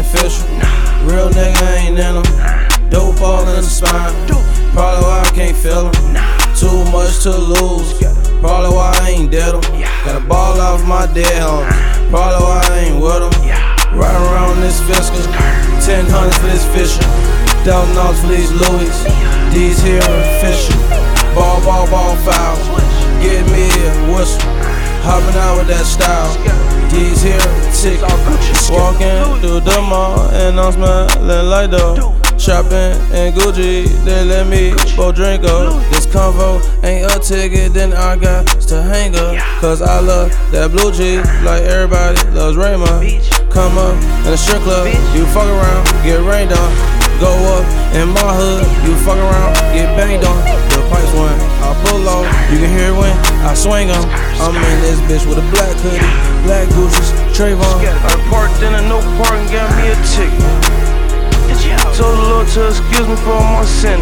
official. Real nigga ain't in them. Dope all in the spine. Probably why I can't feel them. Too much to lose. Probably why I ain't dead them. Got a ball off my dead home. Probably why I ain't with them. Right around this fiscal. 1000 for this fishing. $1,000 for these Louis. These here official. Ball foul. Get me a whistle. Hopping out with that style. These here tickets. Walking through the mall and I'm smelling like dough. Shopping in Gucci, they let me both drink up. This convo ain't a ticket, then I got to hang up. Cause I love that blue cheese like everybody loves Raymond. Come up in the strip club, you fuck around, get rained on. Go up in my hood, you fuck around, get banged on. The pipes when I pull off, you can hear it when I swing them. I'm in this bitch with a black hoodie, black Gucci's, Trayvon. I parked in a no parking, got me a ticket. Told the Lord to excuse me for all my sinning.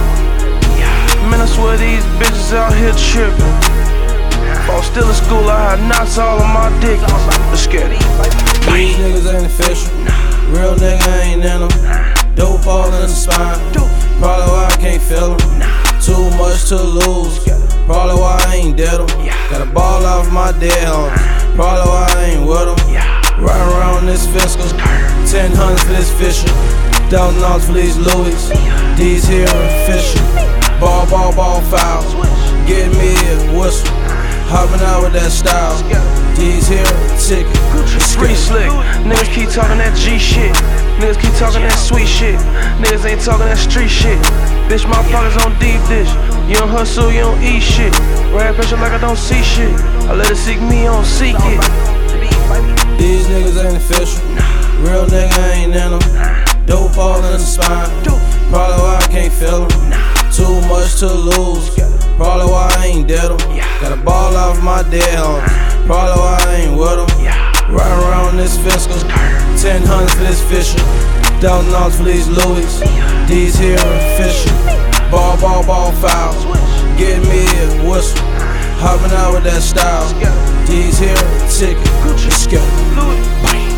Man, I swear these bitches out here tripping. While still in school, I had knots all on my dick. I'm scared. These niggas ain't official. Real nigga ain't in them. Dope all in the spine. Probably why I can't feel them. Too much to lose. Probably why I ain't dead them. Got a ball off my dead home. Probably why I ain't with them. Right around this fiscal. 1000 for this fishing. $1,000 for these Louis. These here official. Ball foul. Get me a whistle. Hopping out with that style. These here tickets. Free slick. Niggas keep talking that G shit. Niggas keep talking that sweet shit. Niggas ain't talking that street shit. Bitch, my pockets on deep dish. You don't hustle, you don't eat shit. Rap pressure like I don't see shit. I let it seek me, I don't seek it. These niggas ain't official. Real nigga ain't in them. Dope all in the spine. Probably why I can't feel them. Too much to lose. Probably why I ain't dead them. Got a ball off my dead home. Probably why I ain't with them. Right around this fiscal. 1000 for this fishing. $1,000 for these Louis. These here official. Ball foul. Get me a whistle. Hopping out with that style. These here tickets. Let's go.